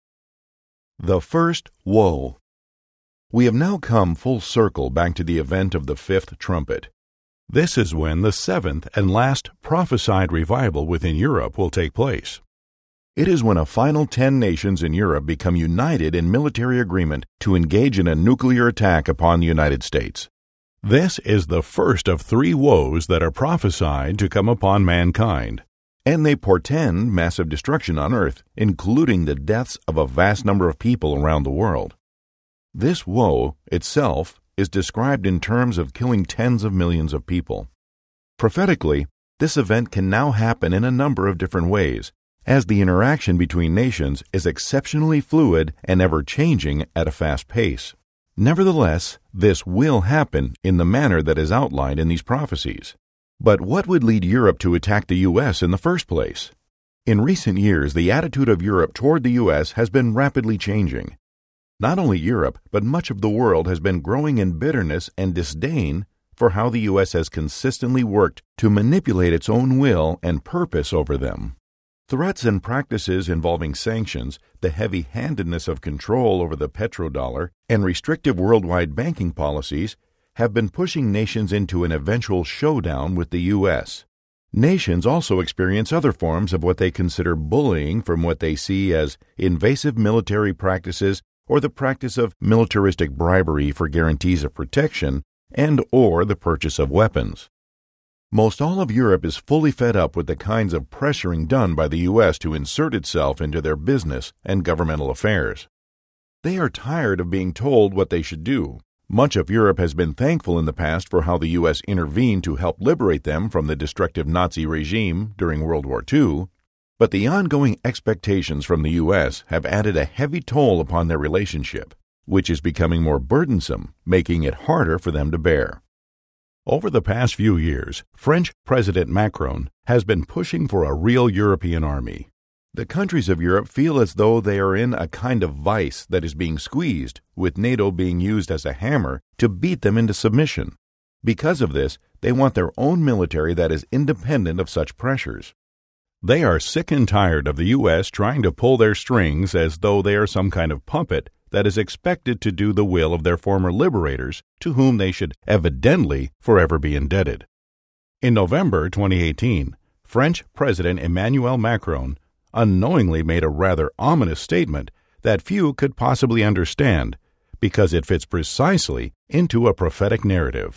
The first woe. We have now come full circle back to the event of the 5th trumpet. This is when the 7th and last prophesied revival within Europe will take place. It is when a final 10 nations in Europe become united in military agreement to engage in a nuclear attack upon the United States. This is the first of 3 woes that are prophesied to come upon mankind, and they portend massive destruction on earth, including the deaths of a vast number of people around the world. This woe itself is described in terms of killing tens of millions of people. Prophetically, this event can now happen in a number of different ways, as the interaction between nations is exceptionally fluid and ever-changing at a fast pace. Nevertheless, this will happen in the manner that is outlined in these prophecies. But what would lead Europe to attack the U.S. in the first place? In recent years, the attitude of Europe toward the U.S. has been rapidly changing. Not only Europe, but much of the world has been growing in bitterness and disdain for how the U.S. has consistently worked to manipulate its own will and purpose over them. Threats and practices involving sanctions, the heavy-handedness of control over the petrodollar, and restrictive worldwide banking policies have been pushing nations into an eventual showdown with the U.S. Nations also experience other forms of what they consider bullying from what they see as invasive military practices or the practice of militaristic bribery for guarantees of protection and/or the purchase of weapons. Most all of Europe is fully fed up with the kinds of pressuring done by the U.S. to insert itself into their business and governmental affairs. They are tired of being told what they should do. Much of Europe has been thankful in the past for how the U.S. intervened to help liberate them from the destructive Nazi regime during World War II, but the ongoing expectations from the U.S. have added a heavy toll upon their relationship, which is becoming more burdensome, making it harder for them to bear. Over the past few years, French President Macron has been pushing for a real European army. The countries of Europe feel as though they are in a kind of vice that is being squeezed, with NATO being used as a hammer to beat them into submission. Because of this, they want their own military that is independent of such pressures. They are sick and tired of the U.S. trying to pull their strings as though they are some kind of puppet that is expected to do the will of their former liberators, to whom they should evidently forever be indebted. In November 2018, French President Emmanuel Macron unknowingly made a rather ominous statement that few could possibly understand because it fits precisely into a prophetic narrative.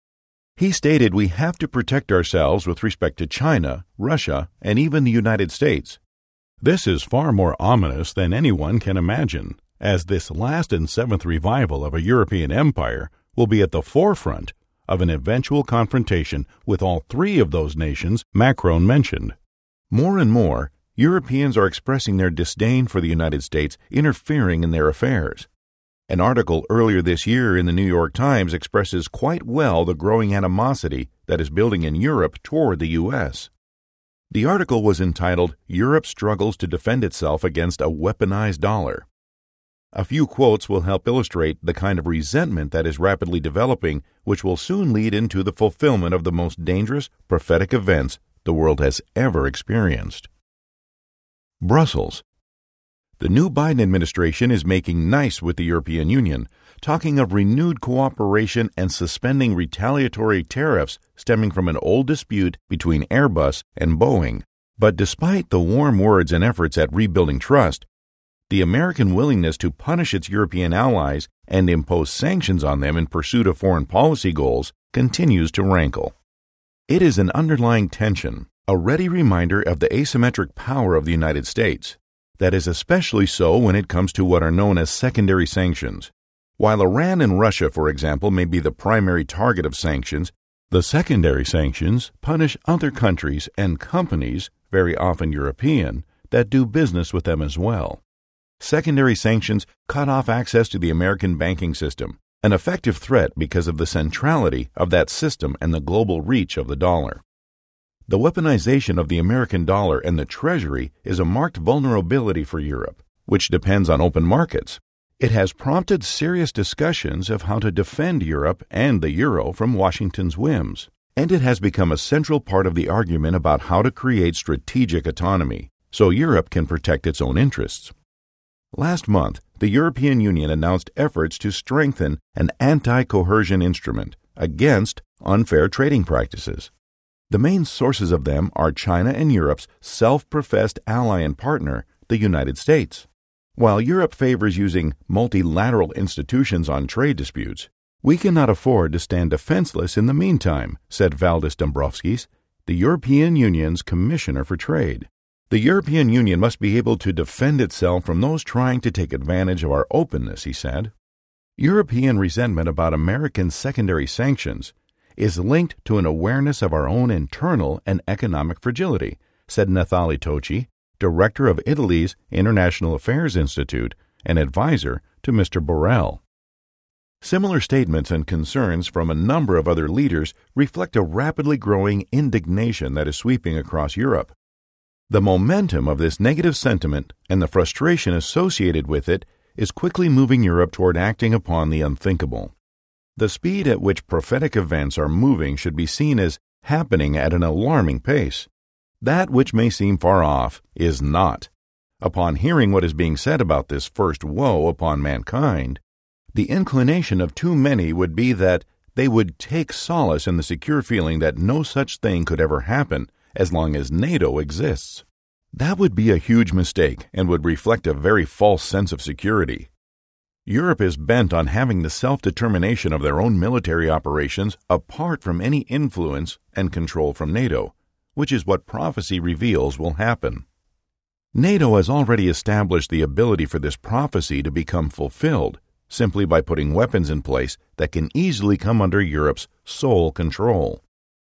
He stated we have to protect ourselves with respect to China, Russia, and even the United States. This is far more ominous than anyone can imagine, as this last and 7th revival of a European empire will be at the forefront of an eventual confrontation with all three of those nations Macron mentioned. More and more, Europeans are expressing their disdain for the United States interfering in their affairs. An article earlier this year in the New York Times expresses quite well the growing animosity that is building in Europe toward the U.S. The article was entitled, "Europe Struggles to Defend Itself Against a Weaponized Dollar." A few quotes will help illustrate the kind of resentment that is rapidly developing, which will soon lead into the fulfillment of the most dangerous prophetic events the world has ever experienced. Brussels. The new Biden administration is making nice with the European Union, talking of renewed cooperation and suspending retaliatory tariffs stemming from an old dispute between Airbus and Boeing. But despite the warm words and efforts at rebuilding trust, the American willingness to punish its European allies and impose sanctions on them in pursuit of foreign policy goals continues to rankle. It is an underlying tension, a ready reminder of the asymmetric power of the United States. That is especially so when it comes to what are known as secondary sanctions. While Iran and Russia, for example, may be the primary target of sanctions, the secondary sanctions punish other countries and companies, very often European, that do business with them as well. Secondary sanctions cut off access to the American banking system, an effective threat because of the centrality of that system and the global reach of the dollar. The weaponization of the American dollar and the Treasury is a marked vulnerability for Europe, which depends on open markets. It has prompted serious discussions of how to defend Europe and the euro from Washington's whims, and it has become a central part of the argument about how to create strategic autonomy so Europe can protect its own interests. Last month, the European Union announced efforts to strengthen an anti-coercion instrument against unfair trading practices. The main sources of them are China and Europe's self-professed ally and partner, the United States. While Europe favors using multilateral institutions on trade disputes, we cannot afford to stand defenseless in the meantime, said Valdis Dombrovskis, the European Union's Commissioner for Trade. The European Union must be able to defend itself from those trying to take advantage of our openness, he said. European resentment about American secondary sanctions is linked to an awareness of our own internal and economic fragility, said Nathalie Tocci, director of Italy's International Affairs Institute and advisor to Mr. Borrell. Similar statements and concerns from a number of other leaders reflect a rapidly growing indignation that is sweeping across Europe. The momentum of this negative sentiment and the frustration associated with it is quickly moving Europe toward acting upon the unthinkable. The speed at which prophetic events are moving should be seen as happening at an alarming pace. That which may seem far off is not. Upon hearing what is being said about this first woe upon mankind, the inclination of too many would be that they would take solace in the secure feeling that no such thing could ever happen as long as NATO exists. That would be a huge mistake and would reflect a very false sense of security. Europe is bent on having the self-determination of their own military operations apart from any influence and control from NATO, which is what prophecy reveals will happen. NATO has already established the ability for this prophecy to become fulfilled simply by putting weapons in place that can easily come under Europe's sole control.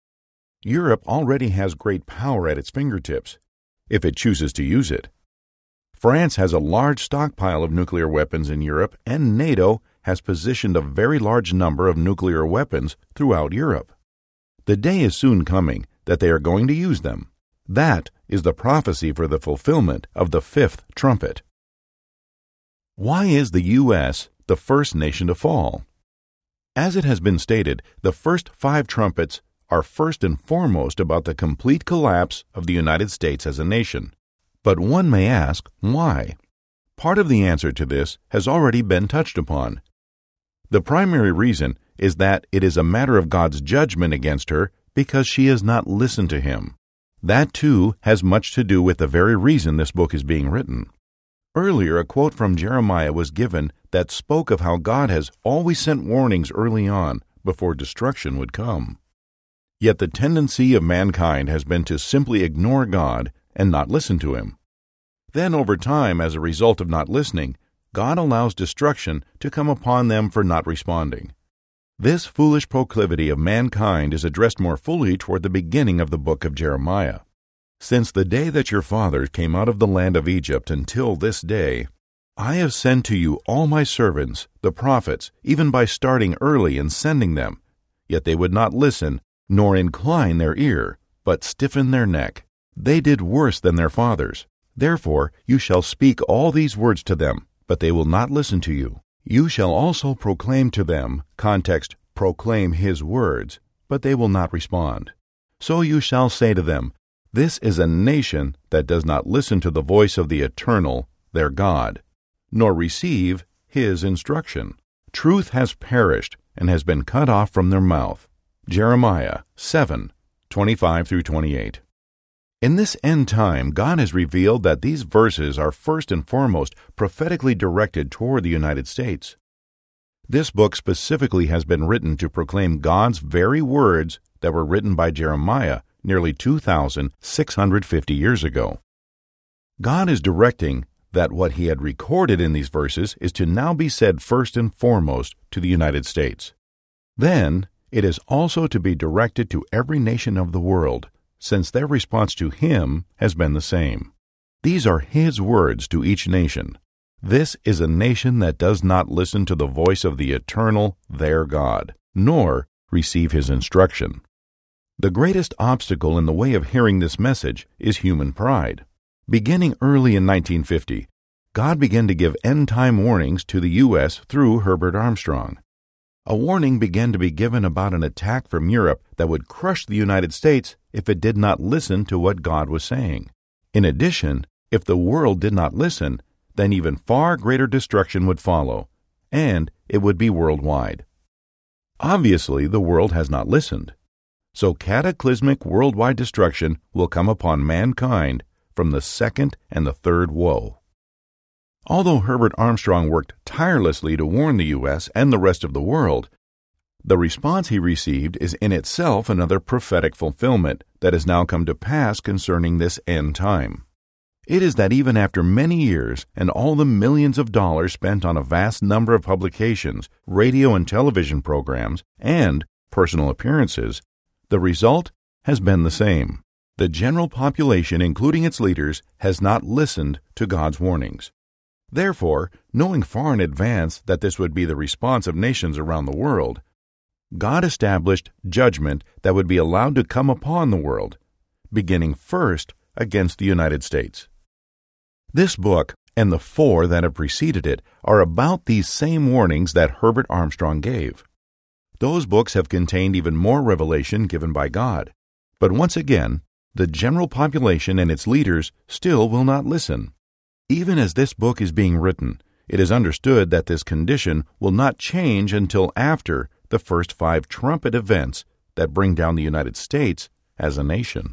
Europe already has great power at its fingertips, if it chooses to use it. France has a large stockpile of nuclear weapons in Europe, and NATO has positioned a very large number of nuclear weapons throughout Europe. The day is soon coming that they are going to use them. That is the prophecy for the fulfillment of the fifth trumpet. Why is the U.S. the first nation to fall? As it has been stated, the first 5 trumpets are first and foremost about the complete collapse of the United States as a nation. But one may ask, why? Part of the answer to this has already been touched upon. The primary reason is that it is a matter of God's judgment against her because she has not listened to Him. That, too, has much to do with the very reason this book is being written. Earlier, a quote from Jeremiah was given that spoke of how God has always sent warnings early on before destruction would come. Yet the tendency of mankind has been to simply ignore God and not listen to Him. Then, over time, as a result of not listening, God allows destruction to come upon them for not responding. This foolish proclivity of mankind is addressed more fully toward the beginning of the book of Jeremiah. Since the day that your fathers came out of the land of Egypt until this day, I have sent to you all my servants, the prophets, even by starting early and sending them. Yet they would not listen, nor incline their ear, but stiffen their neck. They did worse than their fathers. Therefore you shall speak all these words to them, but they will not listen to you. You shall also proclaim to them, context, proclaim his words, but they will not respond. So you shall say to them, this is a nation that does not listen to the voice of the Eternal, their God, nor receive his instruction. Truth has perished and has been cut off from their mouth. Jeremiah 7:25-28. In this end time, God has revealed that these verses are first and foremost prophetically directed toward the United States. This book specifically has been written to proclaim God's very words that were written by Jeremiah nearly 2,650 years ago. God is directing that what he had recorded in these verses is to now be said first and foremost to the United States. Then, it is also to be directed to every nation of the world, since their response to him has been the same. These are his words to each nation. This is a nation that does not listen to the voice of the Eternal, their God, nor receive his instruction. The greatest obstacle in the way of hearing this message is human pride. Beginning early in 1950, God began to give end-time warnings to the U.S. through Herbert Armstrong. A warning began to be given about an attack from Europe that would crush the United States if it did not listen to what God was saying. In addition, if the world did not listen, then even far greater destruction would follow, and it would be worldwide. Obviously, the world has not listened. So cataclysmic worldwide destruction will come upon mankind from the second and the third woe. Although Herbert Armstrong worked tirelessly to warn the U.S. and the rest of the world, the response he received is in itself another prophetic fulfillment that has now come to pass concerning this end time. It is that even after many years and all the millions of dollars spent on a vast number of publications, radio and television programs, and personal appearances, the result has been the same. The general population, including its leaders, has not listened to God's warnings. Therefore, knowing far in advance that this would be the response of nations around the world, God established judgment that would be allowed to come upon the world, beginning first against the United States. This book, and the 4 that have preceded it, are about these same warnings that Herbert Armstrong gave. Those books have contained even more revelation given by God. But once again, the general population and its leaders still will not listen. Even as this book is being written, it is understood that this condition will not change until after the first 5 trumpet events that bring down the United States as a nation.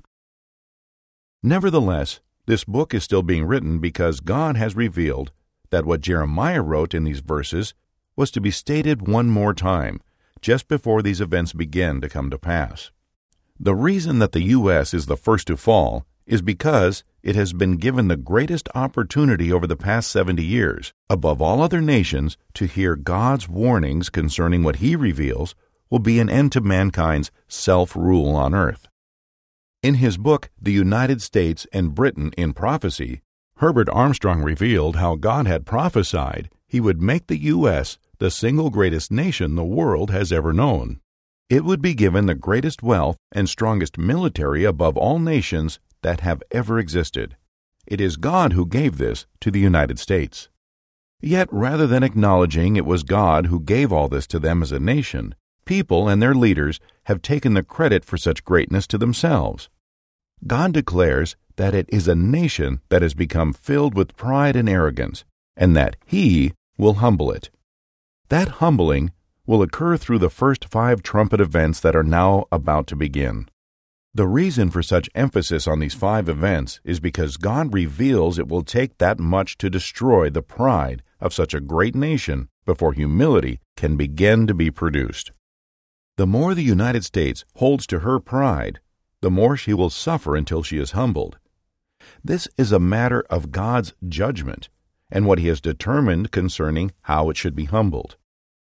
Nevertheless, this book is still being written because God has revealed that what Jeremiah wrote in these verses was to be stated one more time, just before these events begin to come to pass. The reason that the U.S. is the first to fall is because it has been given the greatest opportunity over the past 70 years, above all other nations, to hear God's warnings concerning what He reveals will be an end to mankind's self-rule on earth. In his book, The United States and Britain in Prophecy, Herbert Armstrong revealed how God had prophesied He would make the U.S. the single greatest nation the world has ever known. It would be given the greatest wealth and strongest military above all nations that have ever existed. It is God who gave this to the United States. Yet, rather than acknowledging it was God who gave all this to them as a nation, people and their leaders have taken the credit for such greatness to themselves. God declares that it is a nation that has become filled with pride and arrogance, and that He will humble it. That humbling will occur through the first 5 trumpet events that are now about to begin. The reason for such emphasis on these 5 events is because God reveals it will take that much to destroy the pride of such a great nation before humility can begin to be produced. The more the United States holds to her pride, the more she will suffer until she is humbled. This is a matter of God's judgment and what He has determined concerning how it should be humbled.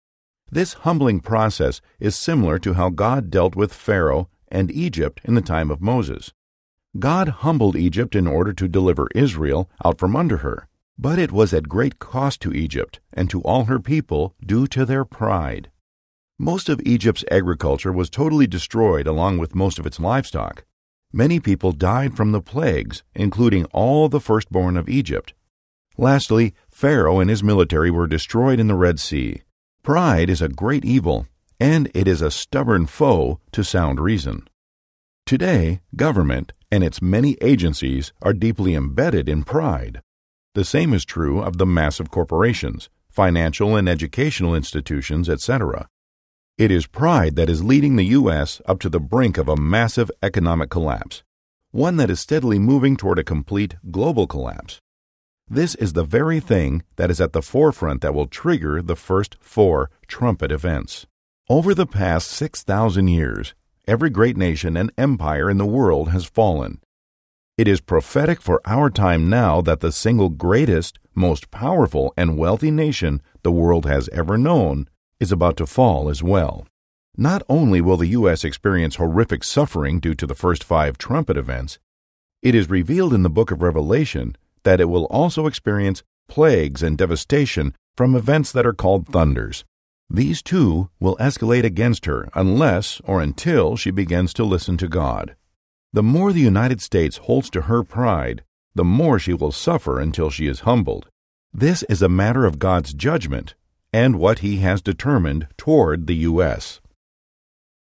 This humbling process is similar to how God dealt with Pharaoh and Egypt in the time of Moses. God humbled Egypt in order to deliver Israel out from under her, but it was at great cost to Egypt and to all her people due to their pride. Most of Egypt's agriculture was totally destroyed along with most of its livestock. Many people died from the plagues, including all the firstborn of Egypt. Lastly, Pharaoh and his military were destroyed in the Red Sea. Pride is a great evil, and it is a stubborn foe to sound reason. Today, government and its many agencies are deeply embedded in pride. The same is true of the massive corporations, financial and educational institutions, etc. It is pride that is leading the U.S. up to the brink of a massive economic collapse, one that is steadily moving toward a complete global collapse. This is the very thing that is at the forefront that will trigger the first 4 trumpet events. Over the past 6,000 years, every great nation and empire in the world has fallen. It is prophetic for our time now that the single greatest, most powerful, and wealthy nation the world has ever known is about to fall as well. Not only will the U.S. experience horrific suffering due to the first 5 trumpet events, it is revealed in the book of Revelation that it will also experience plagues and devastation from events that are called thunders. These too will escalate against her unless or until she begins to listen to God. The more the United States holds to her pride, the more she will suffer until she is humbled. This is a matter of God's judgment and what He has determined toward the U.S.